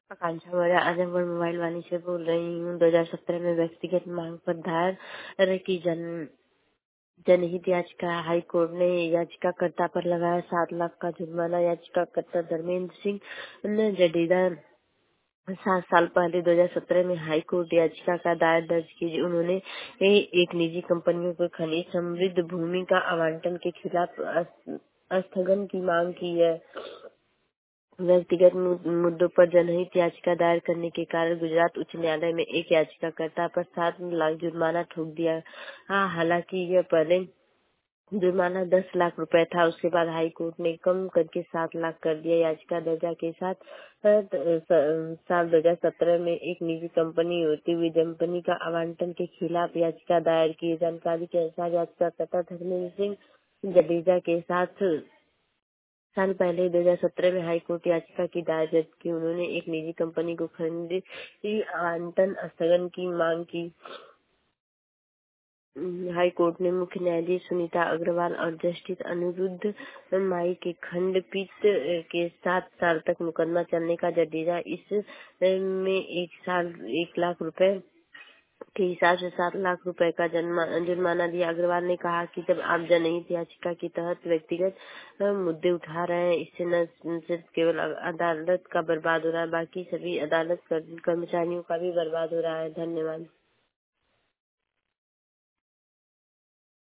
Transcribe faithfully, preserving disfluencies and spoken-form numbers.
आकांक्षा Maurya Azamgarh mobile Vani से बोल रही हूँ। दो हज़ार सत्रह में व्यक्तिगत मांग पर दायर की जन जनहित याचिका हाई कोर्ट ने याचिकाकर्ता पर लगाया सात लाख का जुर्माना। याचिकाकर्ता धर्मेंद्र सिंह ने जडेजा सात साल पहले दो हज़ार सत्रह में हाई कोर्ट याचिका का दायर दर्ज की। उन्होंने ए- एक निजी कंपनियों को खनिज समृद्ध भूमि का आवंटन के खिलाफ अस- स्थगन की मांग की है। व्यक्तिगत मु- मुद्दों पर जनहित याचिका दायर करने के कारण गुजरात उच्च न्यायालय में एक याचिकाकर्ता पर सात लाख जुर्माना ठोक दिया। हाँ, हालांकि यह पहले जुर्माना दस लाख रुपए था, उसके बाद हाई कोर्ट ने कम करके सात लाख कर दिया। याचिका दर्जा के साथ अ, स- साल दो हज़ार सत्रह में एक निजी कंपनी होती हुई कंपनी का आवंटन के खिलाफ याचिका दायर की। जानकारी के अनुसार याचिकाकर्ता धर्मेंद्र सिंह जडेजा के साथ साल पहले दो हज़ार सत्रह में हाई कोर्ट याचिका की दायर की। उन्होंने एक निजी कंपनी को खनिज आवंटन स्थगन की मांग की। हाई कोर्ट ने मुख्य न्यायाधीश सुनीता अग्रवाल और जस्टिस अनिरुद्ध माई के खंडपीठ के साथ साल तक मुकदमा चलने का जडेजा इस में एक साल एक लाख रुपए के हिसाब से सात लाख रुपए का जन्मा- जुर्माना दिया। अग्रवाल ने कहा कि जब आप जनहित याचिका के तहत व्यक्तिगत अ, मुद्दे उठा रहे हैं, इससे न न सिर्फ केवल अदालत का बर्बाद हो रहा है, बाकी सभी अदालत कर- कर्मचारियों का भी बर्बाद हो रहा है। धन्यवाद।